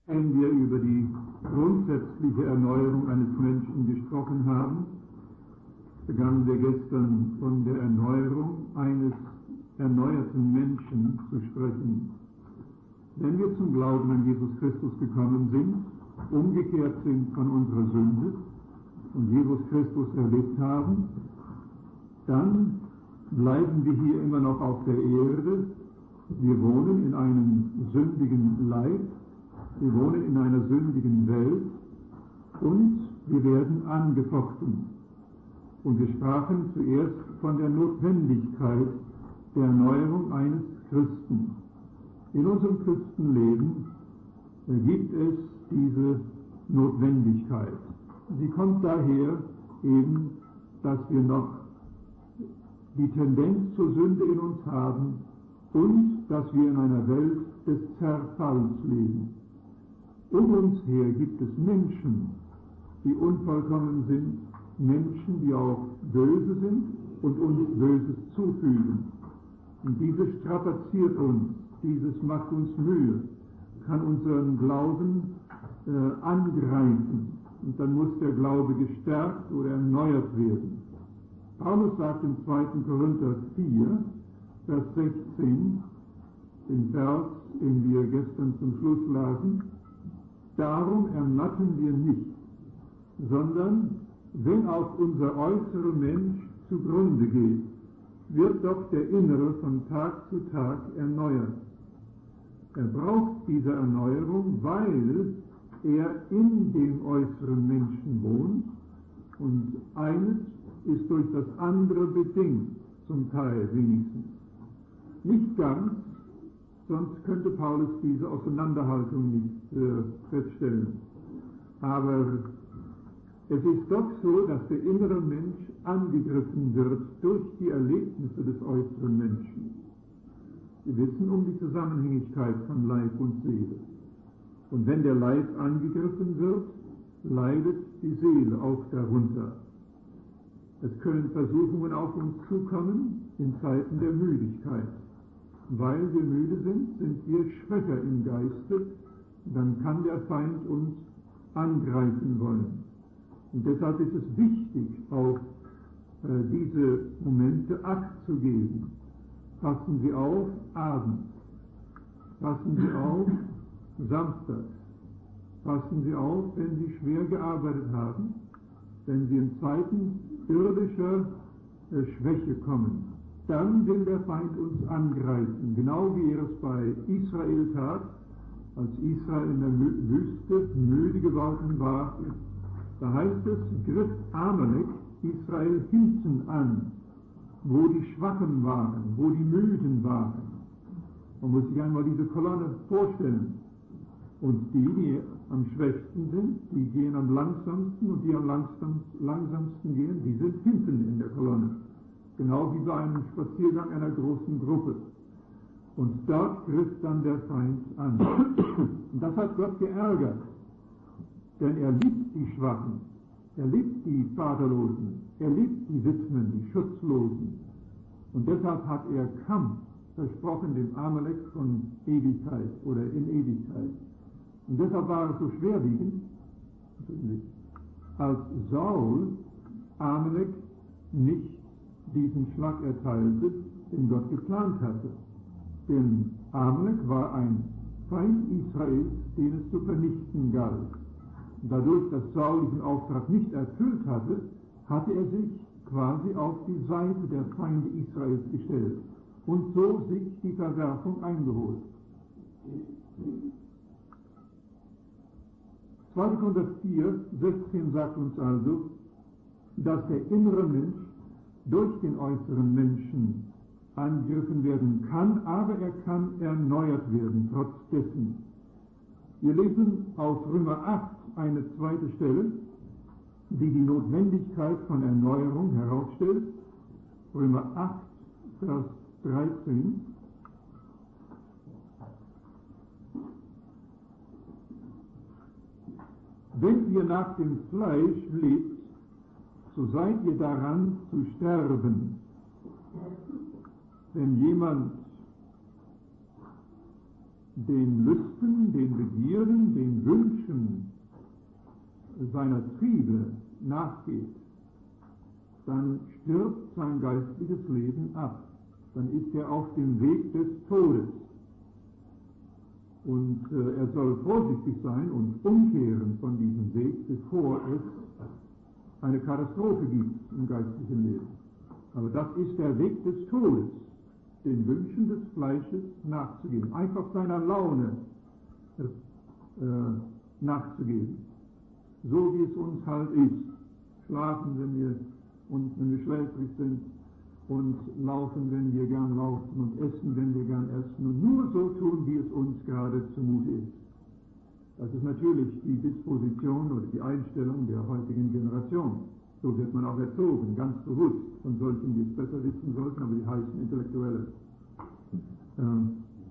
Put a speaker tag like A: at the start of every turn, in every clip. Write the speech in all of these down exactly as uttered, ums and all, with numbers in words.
A: Wenn wir über die grundsätzliche Erneuerung eines Menschen gesprochen haben, begannen wir gestern von der Erneuerung eines erneuerten Menschen zu sprechen. Wenn wir zum Glauben an Jesus Christus gekommen sind, umgekehrt sind von unserer Sünde und Jesus Christus erlebt haben, dann bleiben wir hier immer noch auf der Erde. Wir wohnen in einem sündigen Leib, wir wohnen in einer sündigen Welt und wir werden angefochten. Und wir sprachen zuerst von der Notwendigkeit der Erneuerung eines Christen. In unserem Christenleben gibt es diese Notwendigkeit. Sie kommt daher eben, dass wir noch die Tendenz zur Sünde in uns haben und dass wir in einer Welt des Zerfalls leben. Um uns her gibt es Menschen, die unvollkommen sind, Menschen, die auch böse sind und uns Böses zufügen. Und dieses strapaziert uns, dieses macht uns Mühe, kann unseren Glauben äh, angreifen. Und dann muss der Glaube gestärkt oder erneuert werden. Paulus sagt im zweiten Korinther vier, Vers sechzehn, den Vers, den wir gestern zum Schluss lasen, darum ermatten wir nicht, sondern wenn auch unser äußerer Mensch zugrunde geht, wird doch der innere von Tag zu Tag erneuert. Er braucht diese Erneuerung, weil er in dem äußeren Menschen wohnt und eines ist durch das andere bedingt, zum Teil wenigstens. Nicht ganz, sonst könnte Paulus diese Auseinanderhaltung nicht äh, feststellen. Aber es ist doch so, dass der innere Mensch angegriffen wird durch die Erlebnisse des äußeren Menschen. Wir wissen um die Zusammenhängigkeit von Leib und Seele. Und wenn der Leib angegriffen wird, leidet die Seele auch darunter. Es können Versuchungen auf uns zukommen in Zeiten der Müdigkeit. Weil wir müde sind, sind wir schwächer im Geiste, dann kann der Feind uns angreifen wollen. Und deshalb ist es wichtig, auf äh, diese Momente Acht zu geben. Passen Sie auf abends, passen Sie auf samstags, passen Sie auf, wenn Sie schwer gearbeitet haben, wenn Sie in Zeiten irdischer äh, Schwäche kommen, dann will der Feind uns angreifen, genau wie er es bei Israel tat, als Israel in der Wüste müde geworden war. Da heißt es, griff Amalek Israel hinten an, wo die Schwachen waren, wo die Müden waren. Man muss sich einmal diese Kolonne vorstellen. Und die, die am schwächsten sind, die gehen am langsamsten und die am langsam, langsamsten gehen, die sind hinten in der Kolonne. Genau wie bei einem Spaziergang einer großen Gruppe. Und dort griff dann der Feind an. Und das hat Gott geärgert. Denn er liebt die Schwachen, er liebt die Vaterlosen, er liebt die Witwen, die Schutzlosen. Und deshalb hat er Kampf versprochen dem Amalek von Ewigkeit oder in Ewigkeit. Und deshalb war es so schwerwiegend, als Saul Amalek nicht diesen Schlag erteilte, den Gott geplant hatte. Denn Amalek war ein Feind Israels, den es zu vernichten galt. Dadurch, dass Saul diesen Auftrag nicht erfüllt hatte, hatte er sich quasi auf die Seite der Feinde Israels gestellt und so sich die Verwerfung eingeholt. zweiter Korinther vier, sechzehn sagt uns also, dass der innere Mensch durch den äußeren Menschen angegriffen werden kann, aber er kann erneuert werden, trotz dessen. Wir lesen aus Römer acht eine zweite Stelle, die die Notwendigkeit von Erneuerung herausstellt. Römer acht, Vers dreizehn. Wenn ihr nach dem Fleisch lebt, so seid ihr daran zu sterben. Wenn jemand den Lüsten, den Begierden, den Wünschen seiner Triebe nachgeht, dann stirbt sein geistliches Leben ab. Dann ist er auf dem Weg des Todes. Und äh, er soll vorsichtig sein und umkehren von diesem Weg, bevor es eine Katastrophe gibt im geistlichen Leben. Aber das ist der Weg des Todes, den Wünschen des Fleisches nachzugehen, einfach seiner Laune äh, nachzugeben, so wie es uns halt ist. Schlafen, wenn wir, und wenn wir schläfrig sind, und laufen, wenn wir gern laufen, und essen, wenn wir gern essen, und nur so tun, wie es uns gerade zumute ist. Das ist natürlich die Disposition oder die Einstellung der heutigen Generation. So wird man auch erzogen, ganz bewusst von solchen, die es besser wissen sollten, aber die heißen Intellektuelle. Äh,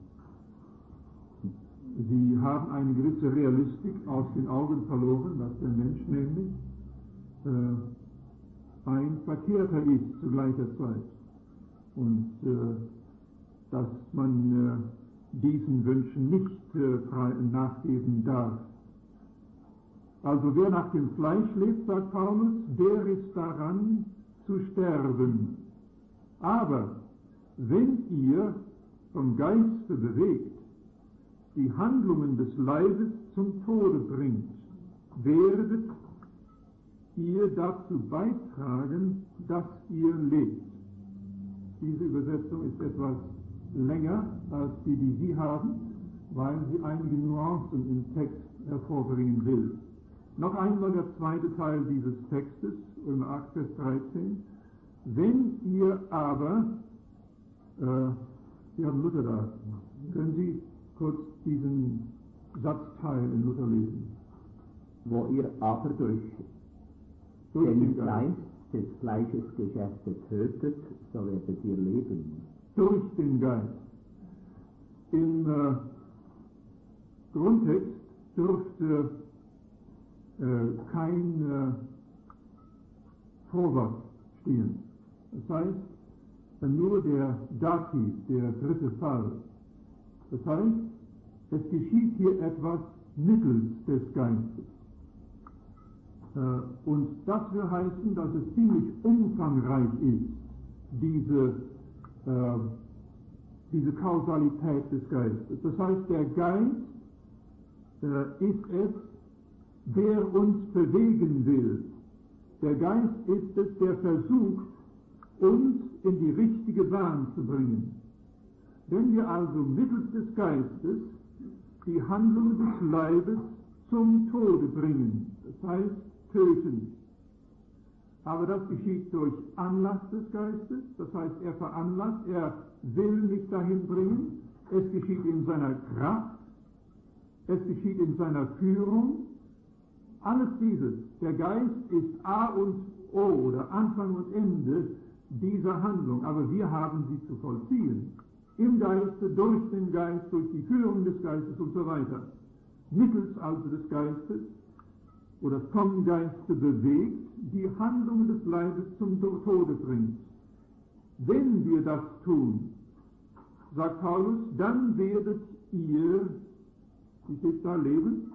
A: sie haben eine gewisse Realistik aus den Augen verloren, dass der Mensch nämlich äh, ein Verkehrter ist zu gleicher Zeit und äh, dass man äh, diesen Wünschen nicht äh, frei nachgeben darf. Also wer nach dem Fleisch lebt, sagt Paulus, der ist daran zu sterben. Aber wenn ihr vom Geiste bewegt die Handlungen des Leibes zum Tode bringt, werdet ihr dazu beitragen, dass ihr lebt. Diese Übersetzung ist etwas länger als die, die Sie haben, weil sie einige Nuancen im Text hervorbringen will. Noch einmal der zweite Teil dieses Textes, Römer acht, Vers dreizehn. Wenn ihr aber, äh, Sie haben Luther da, können Sie kurz diesen Satzteil in Luther lesen?
B: Wo ihr aber durch
A: Durch
B: den
A: den
B: Geist
A: Geist.
B: des Fleisches Geschäfte tötet, so werdet ihr leben.
A: Durch den Geist. Im äh, Grundtext dürfte äh, kein äh, Vorwort stehen. Das heißt, nur der Dativ, der dritte Fall. Das heißt, es geschieht hier etwas mittels des Geistes. Und das will heißen, dass es ziemlich umfangreich ist, diese, äh, diese Kausalität des Geistes. Das heißt, der Geist äh, ist es, der uns bewegen will. Der Geist ist es, der versucht, uns in die richtige Bahn zu bringen. Wenn wir also mittels des Geistes die Handlung des Leibes zum Tode bringen, das heißt, töten. Aber das geschieht durch Anlass des Geistes, das heißt, er veranlasst, er will mich dahin bringen, es geschieht in seiner Kraft, es geschieht in seiner Führung, alles dieses, der Geist ist A und O oder Anfang und Ende dieser Handlung, aber wir haben sie zu vollziehen, im Geiste, durch den Geist, durch die Führung des Geistes und so weiter, mittels also des Geistes, oder vom Geiste bewegt, die Handlungen des Leibes zum Tode bringt. Wenn wir das tun, sagt Paulus, dann werdet ihr, wie steht da, leben?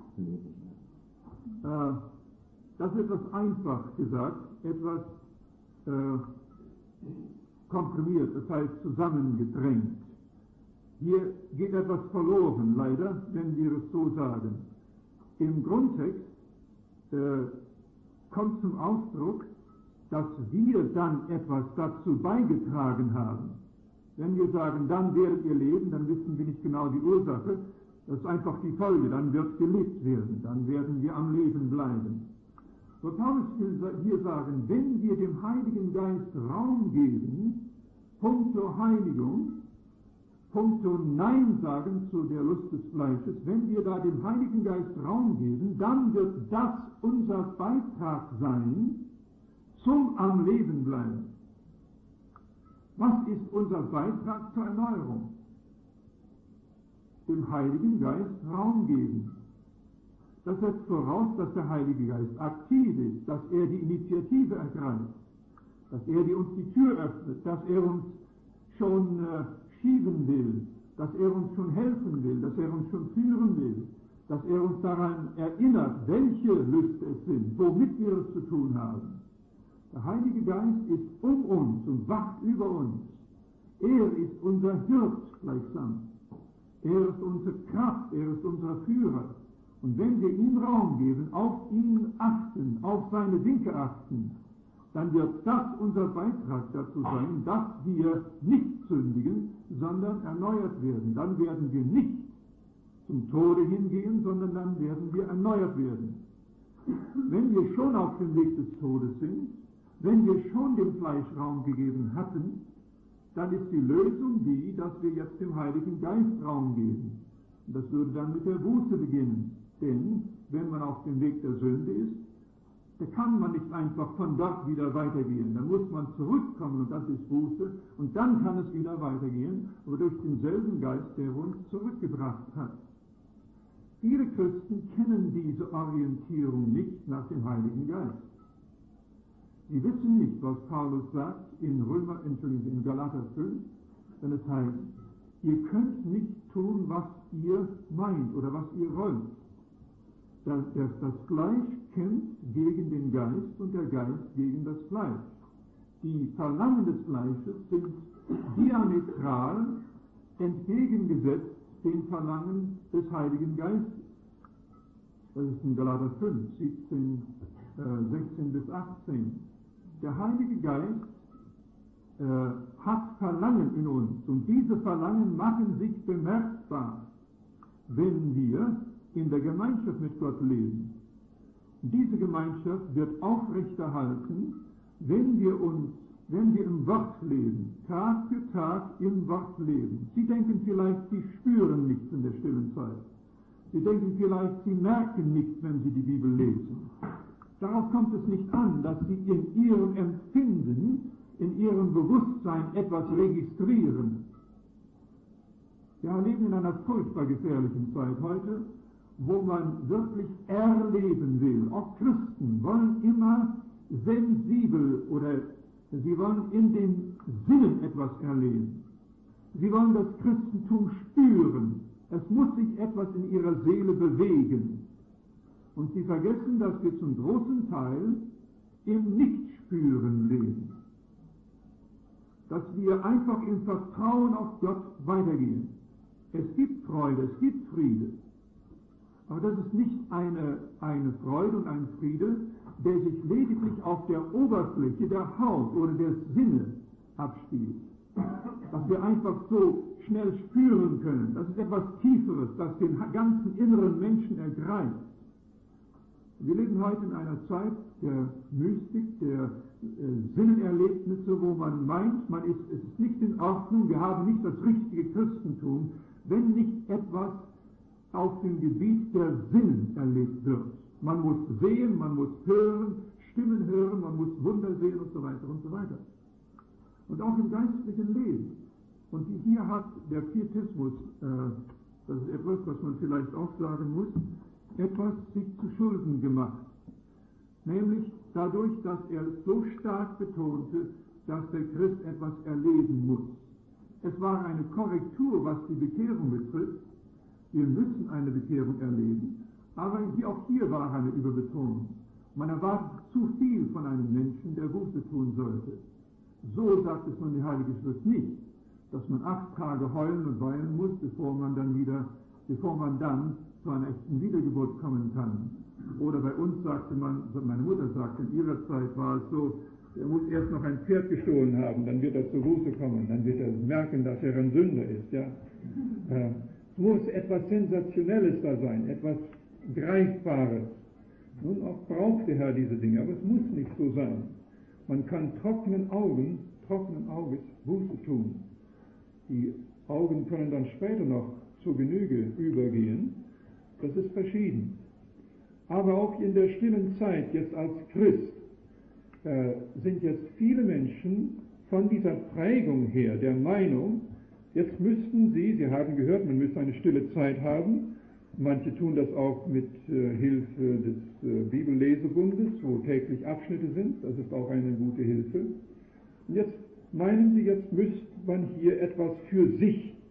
A: Äh, das ist etwas einfach gesagt, etwas äh, komprimiert, das heißt zusammengedrängt. Hier geht etwas verloren, leider, wenn wir es so sagen. Im Grundtext Äh, kommt zum Ausdruck, dass wir dann etwas dazu beigetragen haben. Wenn wir sagen, dann werdet ihr leben, dann wissen wir nicht genau die Ursache. Das ist einfach die Folge, dann wird gelebt werden, dann werden wir am Leben bleiben. So Paulus will hier sagen, wenn wir dem Heiligen Geist Raum geben, punkto Heiligung, punkto Nein sagen zu der Lust des Fleisches, wenn wir da dem Heiligen Geist Raum geben, dann wird das unser Beitrag sein zum am Leben bleiben. Was ist unser Beitrag zur Erneuerung? Dem Heiligen Geist Raum geben. Das setzt voraus, dass der Heilige Geist aktiv ist, dass er die Initiative ergreift, dass er die, uns die Tür öffnet, dass er uns schon äh, schieben will, dass er uns schon helfen will, dass er uns schon führen will, dass er uns daran erinnert, welche Lüste es sind, womit wir es zu tun haben. Der Heilige Geist ist um uns und wacht über uns. Er ist unser Hirt gleichsam. Er ist unsere Kraft, er ist unser Führer. Und wenn wir ihm Raum geben, auf ihn achten, auf seine Winke achten, dann wird das unser Beitrag dazu sein, dass wir nicht sündigen, sondern erneuert werden. Dann werden wir nicht zum Tode hingehen, sondern dann werden wir erneuert werden. Wenn wir schon auf dem Weg des Todes sind, wenn wir schon dem Fleisch Raum gegeben hatten, dann ist die Lösung die, dass wir jetzt dem Heiligen Geist Raum geben. Und das würde dann mit der Buße beginnen. Denn wenn man auf dem Weg der Sünde ist, da kann man nicht einfach von dort wieder weitergehen. Dann muss man zurückkommen, und das ist Buße, und dann kann es wieder weitergehen, aber durch denselben Geist, der uns zurückgebracht hat. Viele Christen kennen diese Orientierung nicht nach dem Heiligen Geist. Sie wissen nicht, was Paulus sagt in Römer, Entschuldigung, in Galater fünf, wenn es heißt, ihr könnt nicht tun, was ihr meint oder was ihr wollt. Das, das, das Fleisch kämpft gegen den Geist und der Geist gegen das Fleisch. Die Verlangen des Fleisches sind diametral entgegengesetzt den Verlangen des Heiligen Geistes. Das ist in Galater fünf, siebzehn, äh, sechzehn bis achtzehn. Der Heilige Geist äh, hat Verlangen in uns, und diese Verlangen machen sich bemerkbar, wenn wir in der Gemeinschaft mit Gott leben. Diese Gemeinschaft wird aufrechterhalten, wenn wir uns, wenn wir im Wort leben, Tag für Tag im Wort leben. Sie denken vielleicht, Sie spüren nichts in der stillen Zeit. Sie denken vielleicht, Sie merken nichts, wenn Sie die Bibel lesen. Darauf kommt es nicht an, dass Sie in Ihrem Empfinden, in Ihrem Bewusstsein etwas registrieren. Wir leben in einer furchtbar gefährlichen Zeit heute, wo man wirklich erleben will. Auch Christen wollen immer sensibel oder sie wollen in den Sinnen etwas erleben. Sie wollen das Christentum spüren. Es muss sich etwas in ihrer Seele bewegen. Und sie vergessen, dass wir zum großen Teil im Nichtspüren leben. Dass wir einfach im Vertrauen auf Gott weitergehen. Es gibt Freude, es gibt Friede. Aber das ist nicht eine, eine Freude und ein Friede, der sich lediglich auf der Oberfläche der Haut oder der Sinne abspielt. Dass wir einfach so schnell spüren können. Das ist etwas Tieferes, das den ganzen inneren Menschen ergreift. Wir leben heute in einer Zeit der Mystik, der äh, Sinnenerlebnisse, wo man meint, man ist, es ist nicht in Ordnung, wir haben nicht das richtige Christentum, wenn nicht etwas auf dem Gebiet der Sinnen erlebt wird. Man muss sehen, man muss hören, Stimmen hören, man muss Wunder sehen und so weiter und so weiter. Und auch im geistlichen Leben. Und hier hat der Pietismus, äh, das ist etwas, was man vielleicht auch sagen muss, etwas sich zu Schulden gemacht. Nämlich dadurch, dass er so stark betonte, dass der Christ etwas erleben muss. Es war eine Korrektur, was die Bekehrung betrifft. Wir müssen eine Bekehrung erleben, aber hier, auch hier war eine Überbetonung. Man erwartet zu viel von einem Menschen, der Buße tun sollte. So sagt es nun die Heilige Schrift nicht, dass man acht Tage heulen und weinen muss, bevor man dann wieder, bevor man dann zu einer echten Wiedergeburt kommen kann. Oder bei uns sagte man, meine Mutter sagte, in ihrer Zeit war es so, er muss erst noch ein Pferd gestohlen haben, dann wird er zur Buße kommen, dann wird er merken, dass er ein Sünder ist. Ja? Äh, es muss etwas Sensationelles da sein, etwas Greifbares. Nun auch braucht der Herr diese Dinge, aber es muss nicht so sein. Man kann trockenen Augen, trockenen Auges Buße tun. Die Augen können dann später noch zur Genüge übergehen. Das ist verschieden. Aber auch in der stillen Zeit, jetzt als Christ, äh, sind jetzt viele Menschen von dieser Prägung her der Meinung, jetzt müssten sie, Sie haben gehört, man müsste eine stille Zeit haben. Manche tun das auch mit äh, Hilfe des äh, Bibellesebundes, wo täglich Abschnitte sind. Das ist auch eine gute Hilfe. Und jetzt meinen sie, jetzt müsste man hier etwas für sich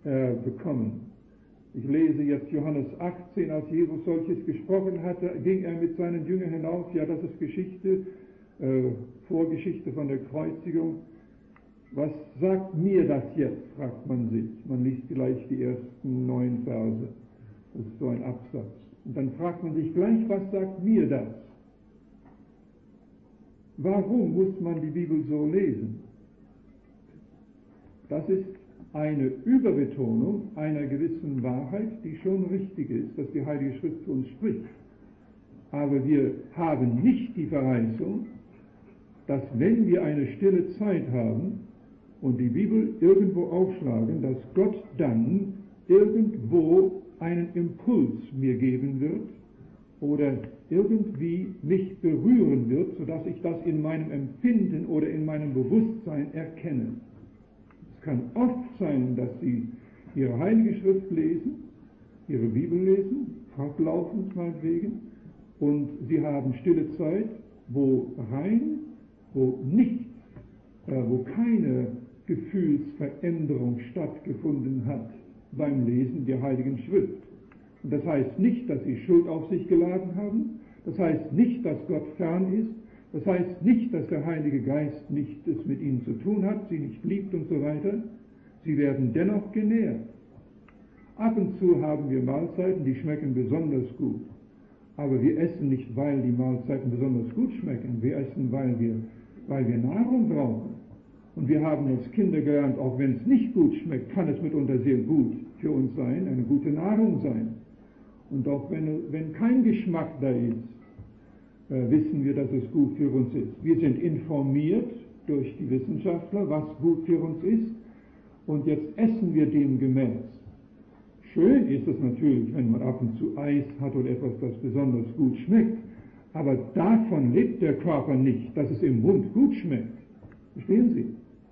A: äh, bekommen. Ich lese jetzt Johannes achtzehn, als Jesus solches gesprochen hatte, ging er mit seinen Jüngern hinaus. Ja, das ist Geschichte, äh, Vorgeschichte von der Kreuzigung. Was sagt mir das jetzt, fragt man sich. Man liest vielleicht die ersten neun Verse. Das ist so ein Absatz. Und dann fragt man sich gleich, was sagt mir das? Warum muss man die Bibel so lesen? Das ist eine Überbetonung einer gewissen Wahrheit, die schon richtig ist, dass die Heilige Schrift zu uns spricht. Aber wir haben nicht die Verheißung, dass wenn wir eine stille Zeit haben und die Bibel irgendwo aufschlagen, dass Gott dann irgendwo einen Impuls mir geben wird oder irgendwie mich berühren wird, sodass ich das in meinem Empfinden oder in meinem Bewusstsein erkenne. Es kann oft sein, dass Sie Ihre Heilige Schrift lesen, Ihre Bibel lesen, fortlaufend meinetwegen, und Sie haben stille Zeit, wo rein, wo nichts, äh, wo keine Gefühlsveränderung stattgefunden hat beim Lesen der Heiligen Schrift. Und das heißt nicht, dass Sie Schuld auf sich geladen haben, das heißt nicht, dass Gott fern ist, das heißt nicht, dass der Heilige Geist nichts mit ihnen zu tun hat, sie nicht liebt und so weiter. Sie werden dennoch genährt. Ab und zu haben wir Mahlzeiten, die schmecken besonders gut. Aber wir essen nicht, weil die Mahlzeiten besonders gut schmecken. Wir essen, weil wir, weil wir Nahrung brauchen. Und wir haben als Kinder gelernt, auch wenn es nicht gut schmeckt, kann es mitunter sehr gut für uns sein, eine gute Nahrung sein. Und auch wenn, wenn kein Geschmack da ist, äh, wissen wir, dass es gut für uns ist. Wir sind informiert durch die Wissenschaftler, was gut für uns ist. Und jetzt essen wir dem gemäß. Schön ist es natürlich, wenn man ab und zu Eis hat oder etwas, das besonders gut schmeckt. Aber davon lebt der Körper nicht, dass es im Mund gut schmeckt. Verstehen Sie?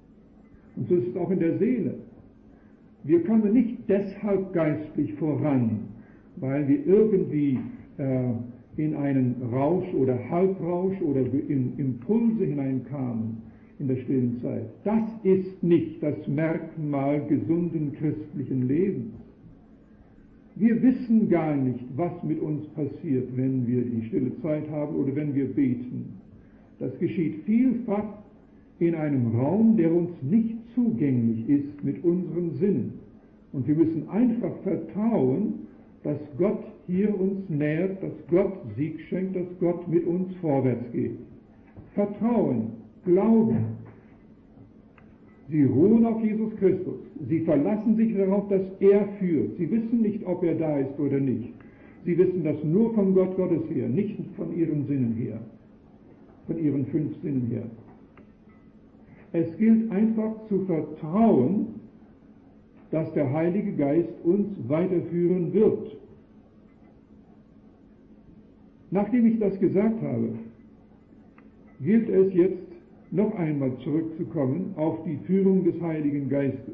A: Und so ist es auch in der Seele. Wir kommen nicht deshalb geistlich voran, weil wir irgendwie äh, in einen Rausch oder Halbrausch oder in Impulse hineinkamen in der stillen Zeit. Das ist nicht das Merkmal gesunden christlichen Lebens. Wir wissen gar nicht, was mit uns passiert, wenn wir die stille Zeit haben oder wenn wir beten. Das geschieht vielfach in einem Raum, der uns nicht zugänglich ist mit unseren Sinnen. Und wir müssen einfach vertrauen, dass Gott hier uns nährt, dass Gott Sieg schenkt, dass Gott mit uns vorwärts geht. Vertrauen, Glauben. Sie ruhen auf Jesus Christus. Sie verlassen sich darauf, dass er führt. Sie wissen nicht, ob er da ist oder nicht. Sie wissen das nur von Gott Gottes her, nicht von ihren Sinnen her, von ihren fünf Sinnen her. Es gilt einfach zu vertrauen, dass der Heilige Geist uns weiterführen wird. Nachdem ich das gesagt habe, gilt es jetzt noch einmal zurückzukommen auf die Führung des Heiligen Geistes.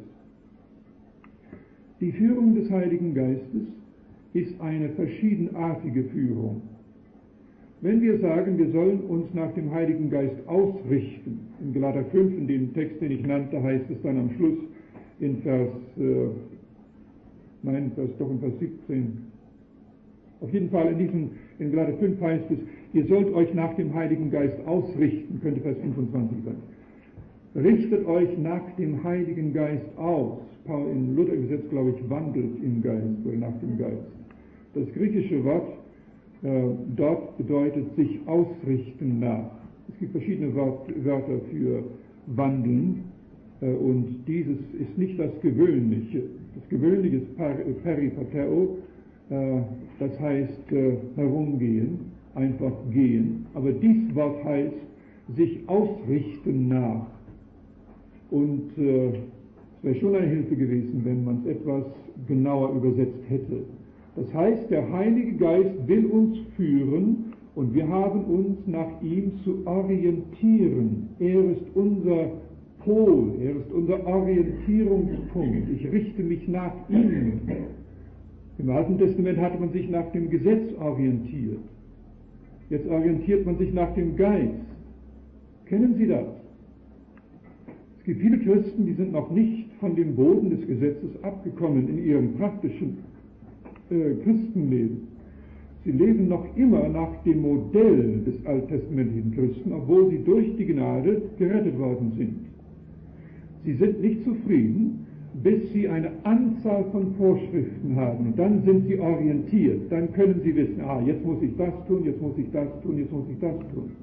A: Die Führung des Heiligen Geistes ist eine verschiedenartige Führung. Wenn wir sagen, wir sollen uns nach dem Heiligen Geist ausrichten, in Galater fünf, in dem Text, den ich nannte, heißt es dann am Schluss in Vers, äh, nein, Vers, doch in Vers siebzehn, auf jeden Fall in diesem, in Galater fünf heißt es, ihr sollt euch nach dem Heiligen Geist ausrichten, könnte Vers fünfundzwanzig sein. Richtet euch nach dem Heiligen Geist aus. Paul in Luther übersetzt, glaube ich, wandelt im Geist oder nach dem Geist. Das griechische Wort äh, dort bedeutet sich ausrichten nach. Es gibt verschiedene Wort, Wörter für wandeln äh, und dieses ist nicht das Gewöhnliche. Das Gewöhnliche ist peripateo, äh, das heißt äh, herumgehen, einfach gehen. Aber dies Wort heißt sich ausrichten nach. Und äh, es wäre schon eine Hilfe gewesen, wenn man es etwas genauer übersetzt hätte. Das heißt, der Heilige Geist will uns führen und wir haben uns nach ihm zu orientieren. Er ist unser Pol, er ist unser Orientierungspunkt. Ich richte mich nach ihm. Im Alten Testament hatte man sich nach dem Gesetz orientiert. Jetzt orientiert man sich nach dem Geist. Kennen Sie das? Es gibt viele Christen, die sind noch nicht von dem Boden des Gesetzes abgekommen in ihrem praktischen äh, Christenleben. Sie leben noch immer nach dem Modell des alttestamentlichen Christen, obwohl sie durch die Gnade gerettet worden sind. Sie sind nicht zufrieden, bis sie eine Anzahl von Vorschriften haben. Und dann sind sie orientiert. Dann können sie wissen, ah, jetzt muss ich das tun, jetzt muss ich das tun, jetzt muss ich das tun.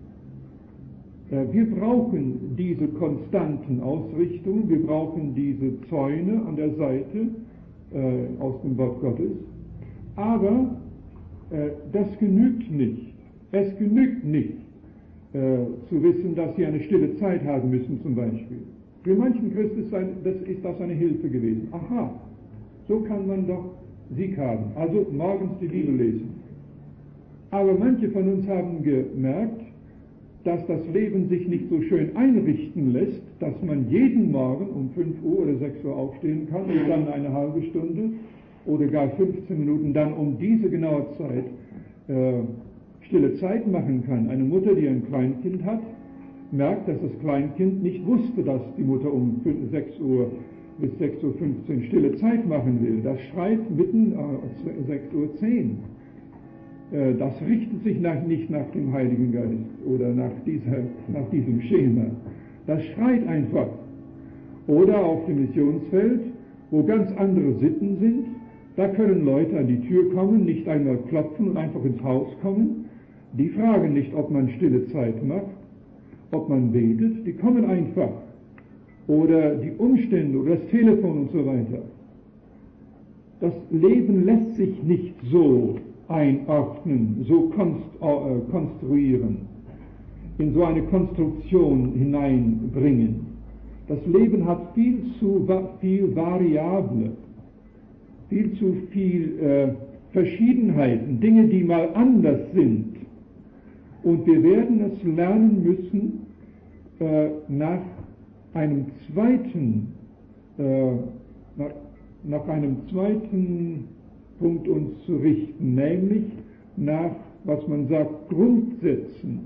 A: Wir brauchen diese konstanten Ausrichtungen, wir brauchen diese Zäune an der Seite äh, aus dem Wort Gottes, aber äh, das genügt nicht. Es genügt nicht, äh, zu wissen, dass sie eine stille Zeit haben müssen zum Beispiel. Für manchen Christen ist, ein, das, ist das eine Hilfe gewesen. Aha, so kann man doch Sieg haben. Also morgens die Bibel lesen. Aber manche von uns haben gemerkt, dass das Leben sich nicht so schön einrichten lässt, dass man jeden Morgen um fünf Uhr oder sechs Uhr aufstehen kann und dann eine halbe Stunde oder gar fünfzehn Minuten dann um diese genaue Zeit äh, stille Zeit machen kann. Eine Mutter, die ein Kleinkind hat, merkt, dass das Kleinkind nicht wusste, dass die Mutter um sechs Uhr bis sechs Uhr fünfzehn stille Zeit machen will. Das schreit mitten äh, sechs Uhr zehn. Das richtet sich nach, nicht nach dem Heiligen Geist oder nach, dieser, nach diesem Schema. Das schreit einfach. Oder auf dem Missionsfeld, wo ganz andere Sitten sind, da können Leute an die Tür kommen, nicht einmal klopfen und einfach ins Haus kommen. Die fragen nicht, ob man stille Zeit macht, ob man betet, die kommen einfach. Oder die Umstände oder das Telefon und so weiter. Das Leben lässt sich nicht so einordnen, so konst, äh, konstruieren, in so eine Konstruktion hineinbringen. Das Leben hat viel zu viel Variable, viel zu viel äh, Verschiedenheiten, Dinge, die mal anders sind. Und wir werden es lernen müssen, äh, nach einem zweiten, äh, nach, nach einem zweiten Punkt uns zu richten, nämlich nach, was man sagt, Grundsätzen.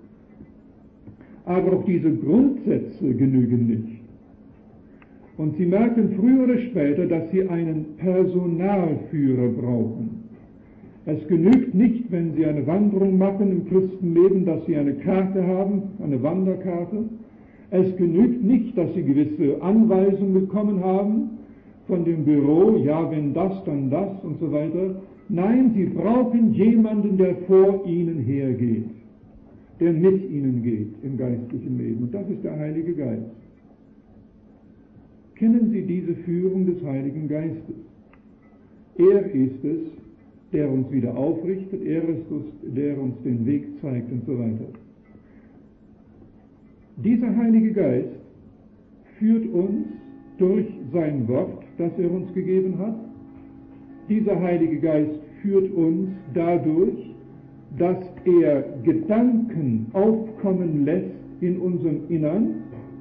A: Aber auch diese Grundsätze genügen nicht. Und Sie merken früher oder später, dass Sie einen Personalführer brauchen. Es genügt nicht, wenn Sie eine Wanderung machen im Christenleben, dass Sie eine Karte haben, eine Wanderkarte. Es genügt nicht, dass Sie gewisse Anweisungen bekommen haben von dem Büro, ja, wenn das, dann das und so weiter. Nein, Sie brauchen jemanden, der vor Ihnen hergeht, der mit Ihnen geht im geistlichen Leben. Und das ist der Heilige Geist. Kennen Sie diese Führung des Heiligen Geistes? Er ist es, der uns wieder aufrichtet, er ist es, der uns den Weg zeigt und so weiter. Dieser Heilige Geist führt uns durch sein Wort, das er uns gegeben hat. Dieser Heilige Geist führt uns dadurch, dass er Gedanken aufkommen lässt in unserem Innern.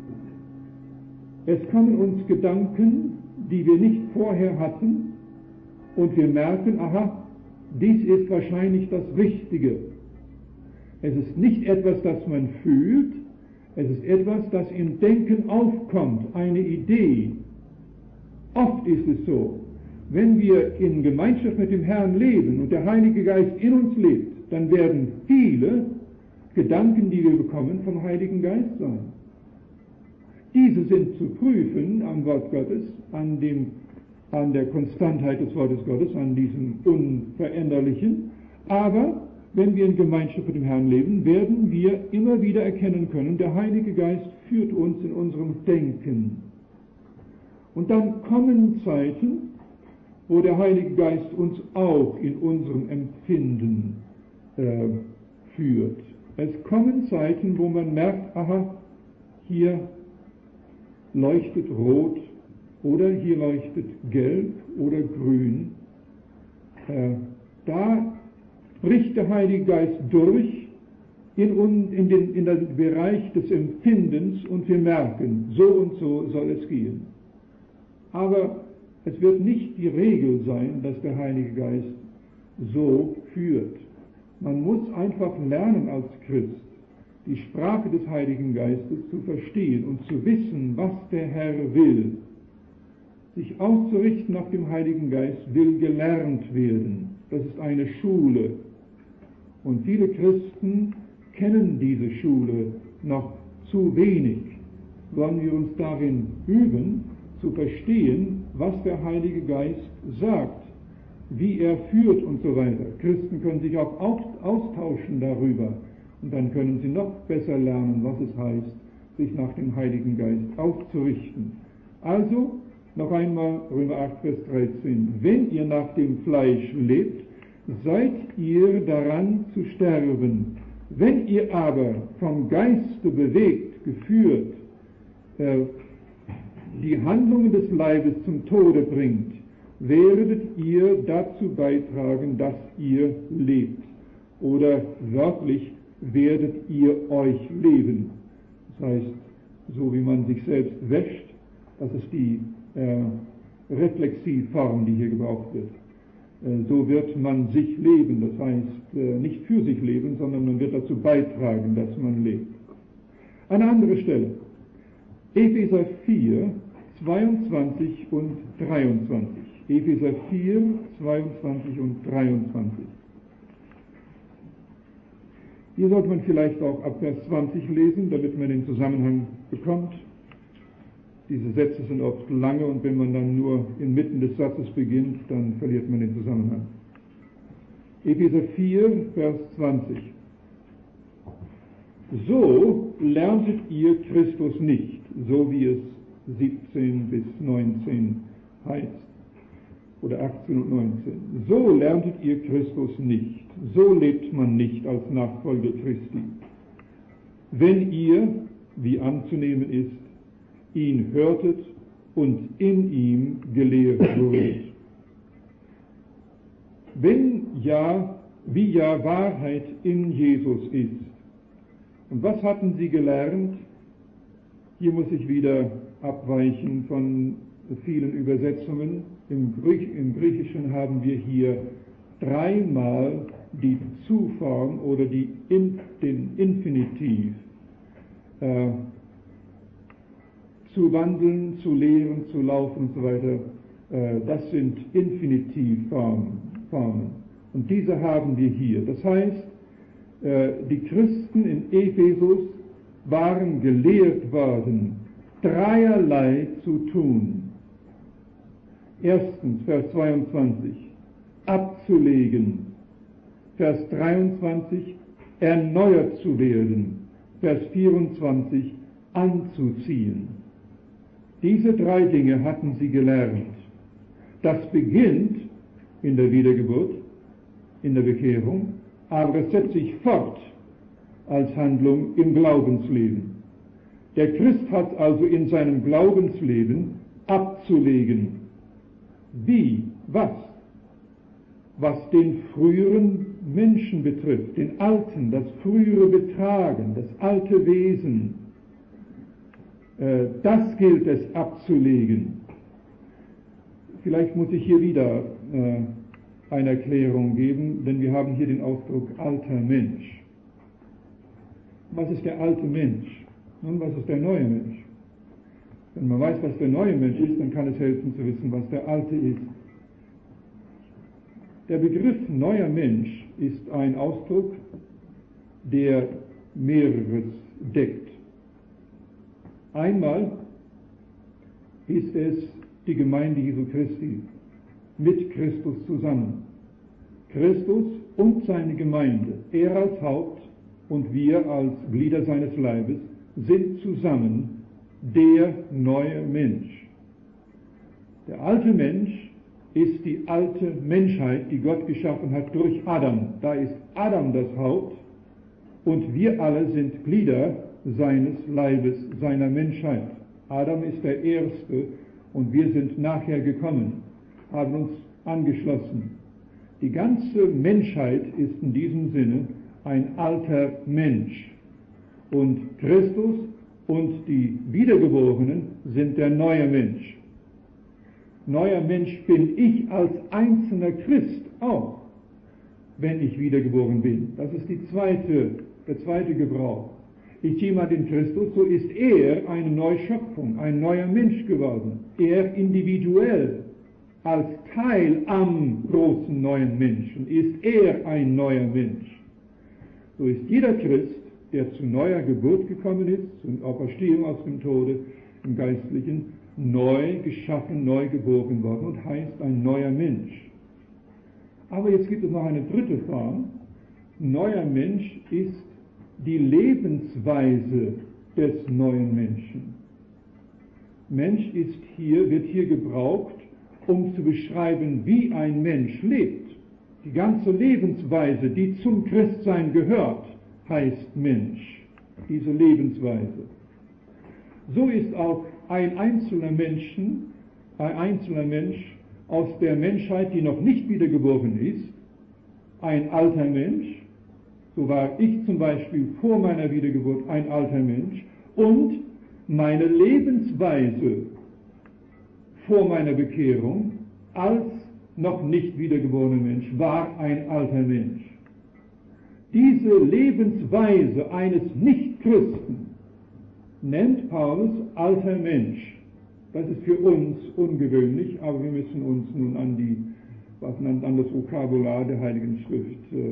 A: Es kommen uns Gedanken, die wir nicht vorher hatten, und wir merken, aha, dies ist wahrscheinlich das Richtige. Es ist nicht etwas, das man fühlt, es ist etwas, das im Denken aufkommt, eine Idee. Oft ist es so, wenn wir in Gemeinschaft mit dem Herrn leben und der Heilige Geist in uns lebt, dann werden viele Gedanken, die wir bekommen, vom Heiligen Geist sein. Diese sind zu prüfen am Wort Gottes, an, dem, an der Konstantheit des Wortes Gottes, an diesem Unveränderlichen. Aber wenn wir in Gemeinschaft mit dem Herrn leben, werden wir immer wieder erkennen können, der Heilige Geist führt uns in unserem Denken. Und dann kommen Zeiten, wo der Heilige Geist uns auch in unserem Empfinden äh, führt. Es kommen Zeiten, wo man merkt, aha, hier leuchtet rot oder hier leuchtet gelb oder grün. Äh, da bricht der Heilige Geist durch in, in, den, in den Bereich des Empfindens und wir merken, so und so soll es gehen. Aber es wird nicht die Regel sein, dass der Heilige Geist so führt. Man muss einfach lernen als Christ, die Sprache des Heiligen Geistes zu verstehen und zu wissen, was der Herr will Sich auszurichten nach dem Heiligen Geist will gelernt werden. Das ist eine Schule. Und viele Christen kennen diese Schule noch zu wenig. Wollen wir uns darin üben, zu verstehen, was der Heilige Geist sagt, wie er führt und so weiter. Christen können sich auch austauschen darüber und dann können sie noch besser lernen, was es heißt, sich nach dem Heiligen Geist auszurichten. Also, noch einmal Römer acht, Vers dreizehn. Wenn ihr nach dem Fleisch lebt, seid ihr daran zu sterben. Wenn ihr aber vom Geiste bewegt, geführt, äh, die Handlungen des Leibes zum Tode bringt, werdet ihr dazu beitragen, dass ihr lebt. Oder wörtlich, werdet ihr euch leben. Das heißt, so wie man sich selbst wäscht, das ist die äh, Reflexivform, die hier gebraucht wird. Äh, so wird man sich leben, das heißt, äh, nicht für sich leben, sondern man wird dazu beitragen, dass man lebt. Eine andere Stelle, Epheser vier, zweiundzwanzig und dreiundzwanzig. Epheser vier, zweiundzwanzig und dreiundzwanzig. Hier sollte man vielleicht auch ab Vers zwanzig lesen, damit man den Zusammenhang bekommt. Diese Sätze sind oft lange und wenn man dann nur inmitten des Satzes beginnt, dann verliert man den Zusammenhang. Epheser vier, Vers zwanzig. So lerntet ihr Christus nicht, so wie es siebzehn bis neunzehn heißt, oder achtzehn und neunzehn. So lerntet ihr Christus nicht, so lebt man nicht als Nachfolger Christi. Wenn ihr, wie anzunehmen ist, ihn hörtet und in ihm gelehrt wurdet. Wenn ja, wie ja Wahrheit in Jesus ist. Und was hatten sie gelernt? Hier muss ich wieder abweichen von vielen Übersetzungen. Im, Griech, im Griechischen haben wir hier dreimal die Zuform oder die in, den Infinitiv. Äh, zu wandeln, zu lehren, zu laufen und so weiter, äh, das sind Infinitivformen. Und diese haben wir hier. Das heißt, äh, die Christen in Ephesus waren gelehrt worden, dreierlei zu tun. Erstens, Vers zweiundzwanzig, abzulegen. Vers dreiundzwanzig, erneuert zu werden. Vers vierundzwanzig, anzuziehen. Diese drei Dinge hatten sie gelernt. Das beginnt in der Wiedergeburt, in der Bekehrung, aber es setzt sich fort als Handlung im Glaubensleben. Der Christ hat also in seinem Glaubensleben abzulegen. Wie? Was? Was den früheren Menschen betrifft, den alten, das frühere Betragen, das alte Wesen, äh, das gilt es abzulegen. Vielleicht muss ich hier wieder äh, eine Erklärung geben, denn wir haben hier den Ausdruck alter Mensch. Was ist der alte Mensch? Nun, was ist der neue Mensch? Wenn man weiß, was der neue Mensch ist, dann kann es helfen zu wissen, was der alte ist. Der Begriff neuer Mensch ist ein Ausdruck, der mehreres deckt. Einmal ist es die Gemeinde Jesu Christi mit Christus zusammen. Christus und seine Gemeinde, er als Haupt und wir als Glieder seines Leibes, sind zusammen der neue Mensch. Der alte Mensch ist die alte Menschheit, die Gott geschaffen hat durch Adam. Da ist Adam das Haupt und wir alle sind Glieder seines Leibes, seiner Menschheit. Adam ist der Erste und wir sind nachher gekommen, haben uns angeschlossen. Die ganze Menschheit ist in diesem Sinne ein alter Mensch. Und Christus und die Wiedergeborenen sind der neue Mensch. Neuer Mensch bin ich als einzelner Christ auch, wenn ich wiedergeboren bin. Das ist die zweite, der zweite Gebrauch. ist jemand in Christus, so ist er eine Neuschöpfung, ein neuer Mensch geworden. Er individuell, als Teil am großen neuen Menschen, ist er ein neuer Mensch. So ist jeder Christ, der zu neuer Geburt gekommen ist, zur Auferstehung aus dem Tode, im Geistlichen, neu geschaffen, neu geboren worden und heißt ein neuer Mensch. Aber jetzt gibt es noch eine dritte Form. Neuer Mensch ist die Lebensweise des neuen Menschen. Mensch ist hier, wird hier gebraucht, um zu beschreiben, wie ein Mensch lebt. Die ganze Lebensweise, die zum Christsein gehört, heißt Mensch. Diese Lebensweise. So ist auch ein einzelner Menschen, ein einzelner Mensch aus der Menschheit, die noch nicht wiedergeboren ist, ein alter Mensch. So war ich zum Beispiel vor meiner Wiedergeburt ein alter Mensch und meine Lebensweise vor meiner Bekehrung als noch nicht wiedergeborener Mensch war ein alter Mensch. Diese Lebensweise eines Nichtchristen nennt Paulus alter Mensch. Das ist für uns ungewöhnlich, aber wir müssen uns nun an, die, was man, an das Vokabular der Heiligen Schrift äh,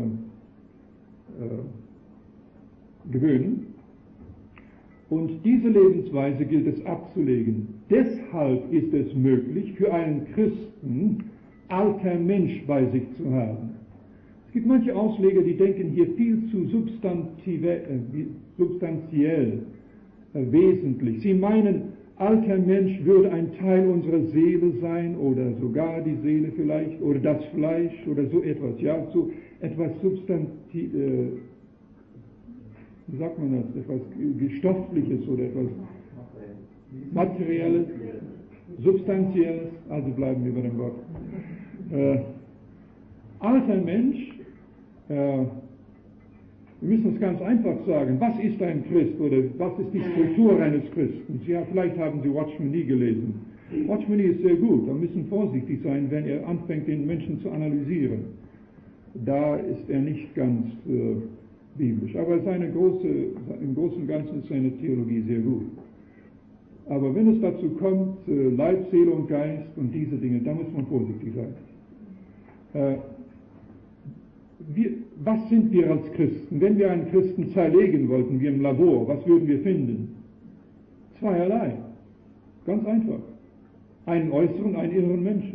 A: äh, gewöhnen. Und diese Lebensweise gilt es abzulegen. Deshalb ist es möglich, für einen Christen alter Mensch bei sich zu haben. Es gibt manche Ausleger, die denken hier viel zu substanziell, substanziell äh, wesentlich. Sie meinen, alter Mensch würde ein Teil unserer Seele sein oder sogar die Seele vielleicht oder das Fleisch oder so etwas. Ja, so etwas substanziell, äh, wie sagt man das, etwas Stoffliches oder etwas Materielles, Substanzielles, also bleiben wir bei dem Wort. Äh, alter Mensch, äh, wir müssen es ganz einfach sagen, was ist ein Christ oder was ist die Struktur eines Christen? Ja, vielleicht haben Sie Watchman Nee gelesen. Watchman Nee ist sehr gut, da müssen vorsichtig sein, wenn er anfängt, den Menschen zu analysieren. Da ist er nicht ganz äh, biblisch, aber seine große, im Großen und Ganzen ist seine Theologie sehr gut. Aber wenn es dazu kommt, äh, Leib, Seele und Geist und diese Dinge, da muss man vorsichtig sein. Äh, wir, was sind wir als Christen? Wenn wir einen Christen zerlegen wollten, wie im Labor, was würden wir finden? Zweierlei. Ganz einfach. Einen äußeren und einen inneren Menschen.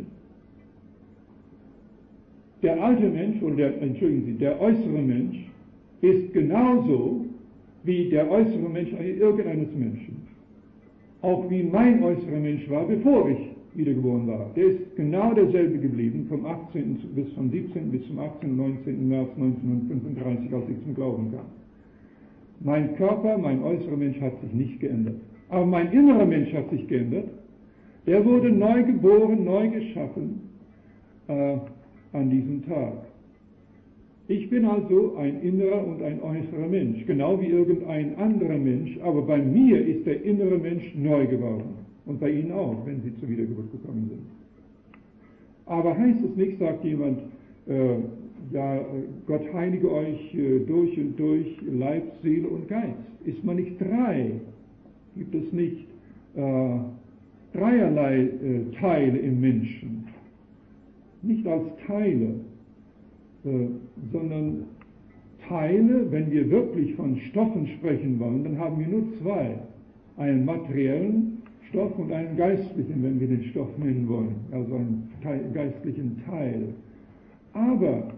A: Der alte Mensch, oder der, entschuldigen Sie, der äußere Mensch ist genauso wie der äußere Mensch irgendeines Menschen. Auch wie mein äußerer Mensch war, bevor ich wiedergeboren war. Der ist genau derselbe geblieben, vom achtzehnten bis vom siebzehnten bis zum achtzehnten, neunzehnten März neunzehnhundertfünfunddreißig, als ich zum Glauben kam. Mein Körper, mein äußerer Mensch hat sich nicht geändert. Aber mein innerer Mensch hat sich geändert. Der wurde neu geboren, neu geschaffen äh, an diesem Tag. Ich bin also ein innerer und ein äußerer Mensch, genau wie irgendein anderer Mensch, aber bei mir ist der innere Mensch neu geworden. Und bei Ihnen auch, wenn Sie zur Wiedergeburt gekommen sind. Aber heißt es nicht, sagt jemand, äh, ja, Gott heilige euch äh, durch und durch, Leib, Seele und Geist. Ist man nicht drei? Gibt es nicht äh, dreierlei äh, Teile im Menschen? Nicht als Teile, äh, sondern Teile, wenn wir wirklich von Stoffen sprechen wollen, dann haben wir nur zwei. Einen materiellen Stoff und einen geistlichen, wenn wir den Stoff nennen wollen, also einen Teil, geistlichen Teil. Aber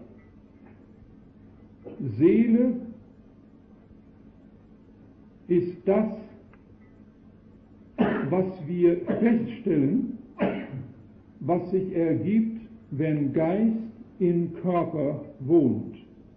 A: Seele ist das, was wir feststellen, was sich ergibt, wenn Geist im Körper wohnt.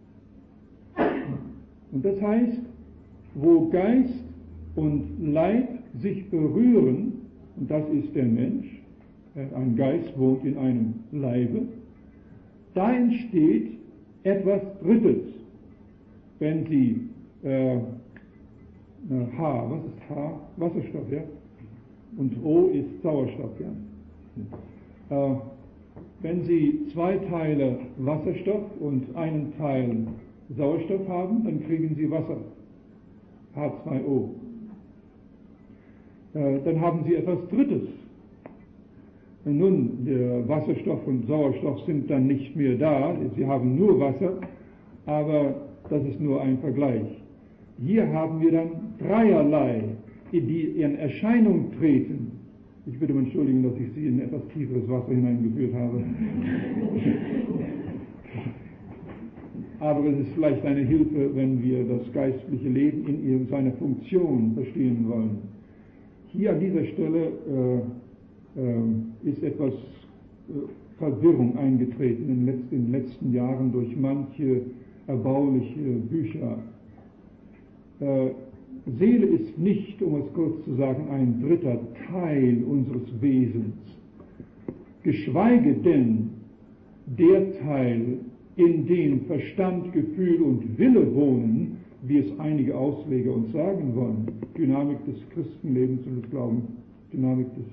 A: Und das heißt, wo Geist und Leib sich berühren, und das ist der Mensch, ein Geist wohnt in einem Leibe, da entsteht etwas Drittes. Wenn Sie äh, H, was ist H? Wasserstoff, ja? Und O ist Sauerstoff, ja? Äh, wenn Sie zwei Teile Wasserstoff und einen Teil Sauerstoff haben, dann kriegen Sie Wasser.
C: H zwei O. Äh, dann haben Sie etwas Drittes. Nun, der Wasserstoff und Sauerstoff sind dann nicht mehr da, Sie haben nur Wasser, aber das ist nur ein Vergleich. Hier haben wir dann dreierlei, die in Erscheinung treten. Ich bitte um Entschuldigung, dass ich Sie in etwas tieferes Wasser hineingeführt habe. Aber es ist vielleicht eine Hilfe, wenn wir das geistliche Leben in seiner Funktion verstehen wollen. Hier an dieser Stelle äh, äh, ist etwas äh, Verwirrung eingetreten in den, letzten, in den letzten Jahren durch manche erbauliche Bücher. Äh, Seele ist nicht, um es kurz zu sagen, ein dritter Teil unseres Wesens, geschweige denn der Teil, in dem Verstand, Gefühl und Wille wohnen, wie es einige Ausleger uns sagen wollen. Dynamik des Christenlebens und des Glaubens, Dynamik des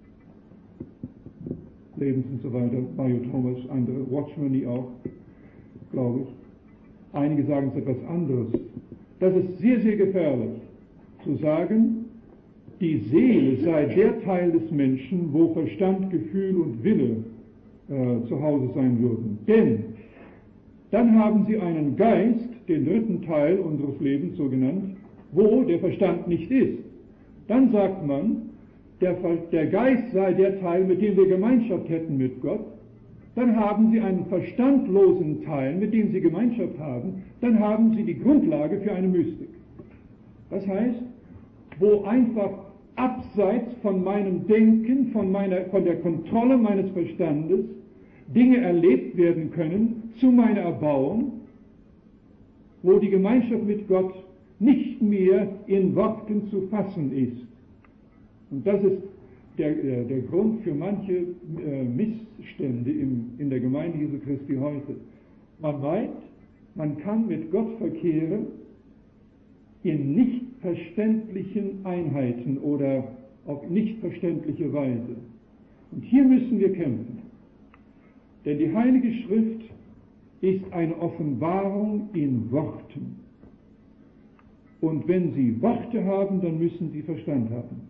C: Lebens und so weiter, Mario Thomas, andere, Watchman auch, glaube ich. Einige sagen es etwas anderes. Das ist sehr, sehr gefährlich, zu sagen, die Seele sei der Teil des Menschen, wo Verstand, Gefühl und Wille äh, zu Hause sein würden. Denn dann haben Sie einen Geist, den dritten Teil unseres Lebens so genannt, wo der Verstand nicht ist. Dann sagt man, der, der Geist sei der Teil, mit dem wir Gemeinschaft hätten mit Gott. Dann haben Sie einen verstandlosen Teil, mit dem Sie Gemeinschaft haben. Dann haben Sie die Grundlage für eine Mystik. Das heißt, wo einfach abseits von meinem Denken, von, meiner, von der Kontrolle meines Verstandes Dinge erlebt werden können zu meiner Erbauung, wo die Gemeinschaft mit Gott nicht mehr in Worten zu fassen ist. Und das ist der, der, der Grund für manche äh, Missstände im, in der Gemeinde Jesu Christi heute. Man meint, man kann mit Gott verkehren in nicht verständlichen Einheiten oder auf nicht verständliche Weise. Und hier müssen wir kämpfen. Denn die Heilige Schrift ist eine Offenbarung in Worten. Und wenn Sie Worte haben, dann müssen Sie Verstand haben.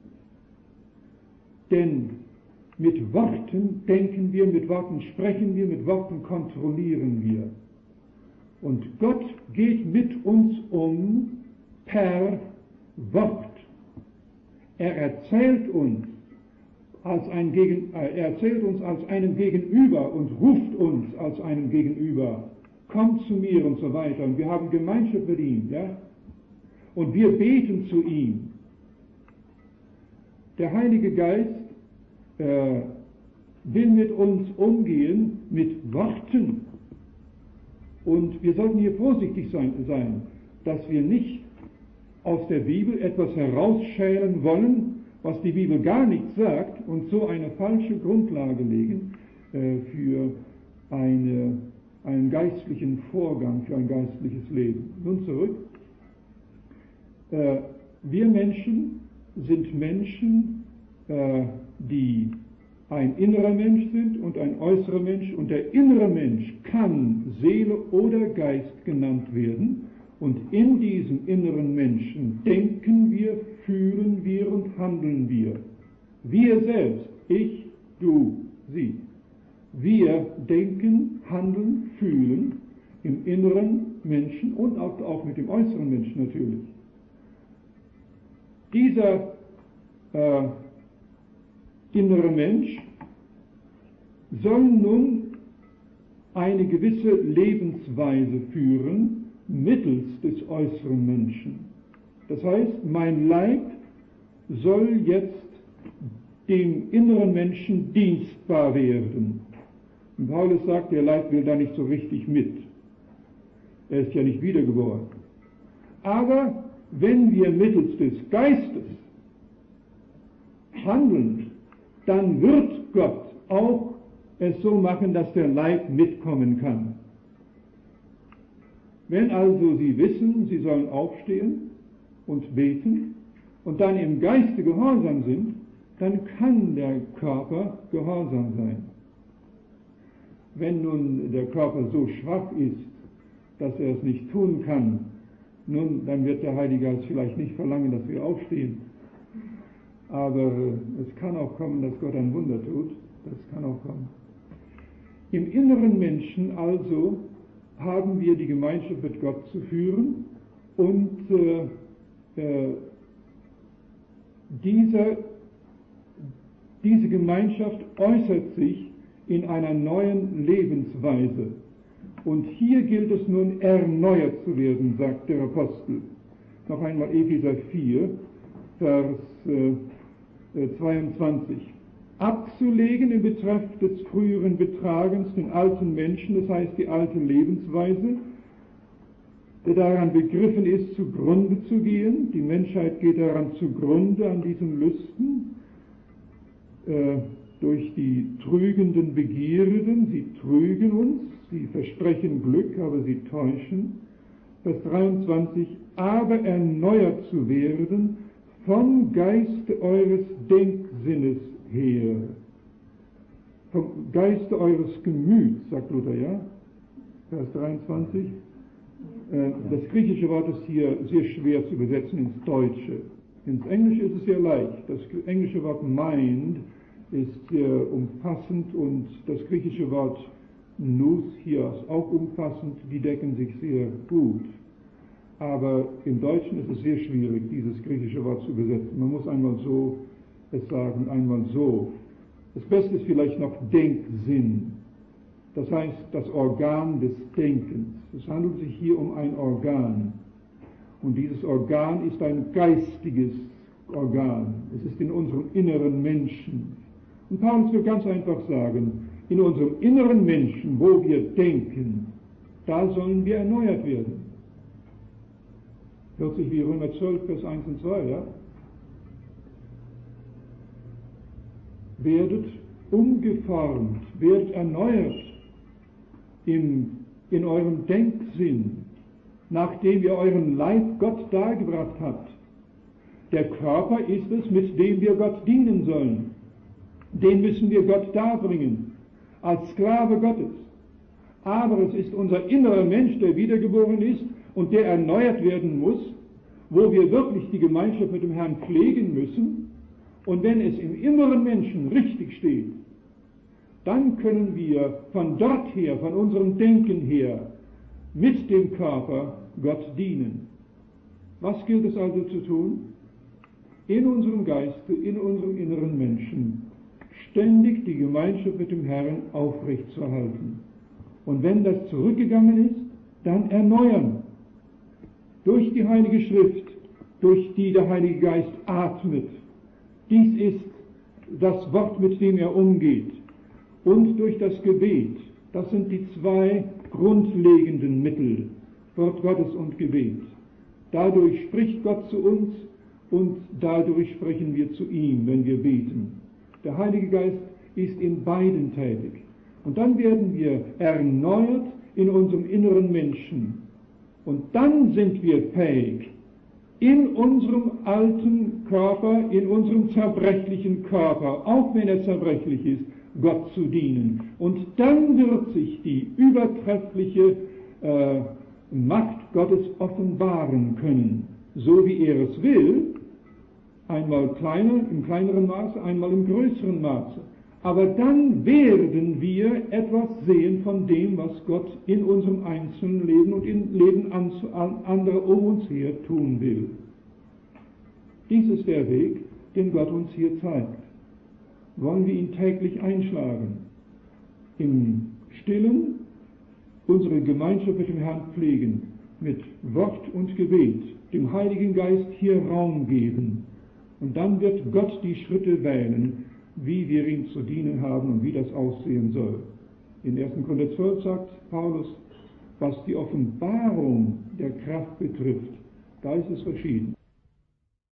C: Denn mit Worten denken wir, mit Worten sprechen wir, mit Worten kontrollieren wir. Und Gott geht mit uns um per Wort. Er erzählt uns als ein Gegen, er erzählt uns als einem Gegenüber und ruft uns als einem Gegenüber. Kommt zu mir und so weiter. Und wir haben Gemeinschaft mit ihm, ja? Und wir beten zu ihm. Der Heilige Geist äh, will mit uns umgehen mit Worten. Und wir sollten hier vorsichtig sein, sein, dass wir nicht aus der Bibel etwas herausschälen wollen, was die Bibel gar nicht sagt, und so eine falsche Grundlage legen äh, für eine, einen geistlichen Vorgang, für ein geistliches Leben. Nun zurück. Äh, wir Menschen sind Menschen, äh, die ein innerer Mensch sind und ein äußerer Mensch, und der innere Mensch kann Seele oder Geist genannt werden, und in diesem inneren Menschen denken wir, fühlen wir und handeln wir. Wir selbst, ich, du, sie. Wir denken, handeln, fühlen im inneren Menschen und auch, auch mit dem äußeren Menschen natürlich. Dieser äh, innere Mensch soll nun eine gewisse Lebensweise führen mittels des äußeren Menschen. Das heißt, mein Leib soll jetzt dem inneren Menschen dienstbar werden. Und Paulus sagt, der Leib will da nicht so richtig mit. Er ist ja nicht wiedergeboren. Aber wenn wir mittels des Geistes handeln, dann wird Gott auch es so machen, dass der Leib mitkommen kann. Wenn also Sie wissen, Sie sollen aufstehen und beten und dann im Geiste gehorsam sind, dann kann der Körper gehorsam sein. Wenn nun der Körper so schwach ist, dass er es nicht tun kann, Nun, dann wird der Heilige Geist vielleicht nicht verlangen, dass wir aufstehen. Aber es kann auch kommen, dass Gott ein Wunder tut. Das kann auch kommen. Im inneren Menschen also haben wir die Gemeinschaft mit Gott zu führen und äh, äh, diese, diese Gemeinschaft äußert sich in einer neuen Lebensweise. Und hier gilt es nun, erneuert zu werden, sagt der Apostel. Noch einmal Epheser vier, Vers äh, zweiundzwanzig. Abzulegen in Betreff des früheren Betragens den alten Menschen, das heißt die alte Lebensweise, der daran begriffen ist, zugrunde zu gehen. Die Menschheit geht daran zugrunde an diesen Lüsten, äh, durch die trügenden Begierden. Sie trügen uns, sie versprechen Glück, aber sie täuschen. Vers dreiundzwanzig, aber erneuert zu werden vom Geiste eures Denksinnes her. Vom Geiste eures Gemüts, sagt Luther, ja? Vers dreiundzwanzig. Äh, das griechische Wort ist hier sehr schwer zu übersetzen ins Deutsche. Ins Englische ist es sehr leicht. Das englische Wort mind ist sehr umfassend und das griechische Wort nous hier ist auch umfassend. Die decken sich sehr gut. Aber im Deutschen ist es sehr schwierig, dieses griechische Wort zu übersetzen. Man muss einmal so es sagen, einmal so. Das Beste ist vielleicht noch Denksinn. Das heißt, das Organ des Denkens. Es handelt sich hier um ein Organ. Und dieses Organ ist ein geistiges Organ. Es ist in unserem inneren Menschen. Und Paulus will ganz einfach sagen, in unserem inneren Menschen, wo wir denken, da sollen wir erneuert werden. Hört sich wie Römer zwölf, Vers eins und zwei, ja? Werdet umgeformt, werdet erneuert im, in eurem Denksinn, nachdem ihr euren Leib Gott dargebracht habt. Der Körper ist es, mit dem wir Gott dienen sollen. Den müssen wir Gott darbringen, als Sklave Gottes. Aber es ist unser innerer Mensch, der wiedergeboren ist und der erneuert werden muss, wo wir wirklich die Gemeinschaft mit dem Herrn pflegen müssen. Und wenn es im inneren Menschen richtig steht, dann können wir von dort her, von unserem Denken her, mit dem Körper Gott dienen. Was gilt es also zu tun? In unserem Geiste, in unserem inneren Menschen, ständig die Gemeinschaft mit dem Herrn aufrechtzuerhalten. Und wenn das zurückgegangen ist, dann erneuern. Durch die Heilige Schrift, durch die der Heilige Geist atmet. Dies ist das Wort, mit dem er umgeht. Und durch das Gebet. Das sind die zwei grundlegenden Mittel, Wort Gottes und Gebet. Dadurch spricht Gott zu uns und dadurch sprechen wir zu ihm, wenn wir beten. Der Heilige Geist ist in beiden tätig. Und dann werden wir erneuert in unserem inneren Menschen. Und dann sind wir fähig, in unserem alten Körper, in unserem zerbrechlichen Körper, auch wenn er zerbrechlich ist, Gott zu dienen. Und dann wird sich die übertreffliche äh, Macht Gottes offenbaren können, so wie er es will, einmal kleiner, im kleineren Maße, einmal im größeren Maße. Aber dann werden wir etwas sehen von dem, was Gott in unserem einzelnen Leben und im Leben anderer um uns her tun will. Dies ist der Weg, den Gott uns hier zeigt. Wollen wir ihn täglich einschlagen, im Stillen unsere Gemeinschaft mit dem Herrn pflegen, mit Wort und Gebet, dem Heiligen Geist hier Raum geben. Und dann wird Gott die Schritte wählen, wie wir ihm zu dienen haben und wie das aussehen soll. In ersten Korinther zwölf sagt Paulus, was die Offenbarung der Kraft betrifft, da ist es verschieden.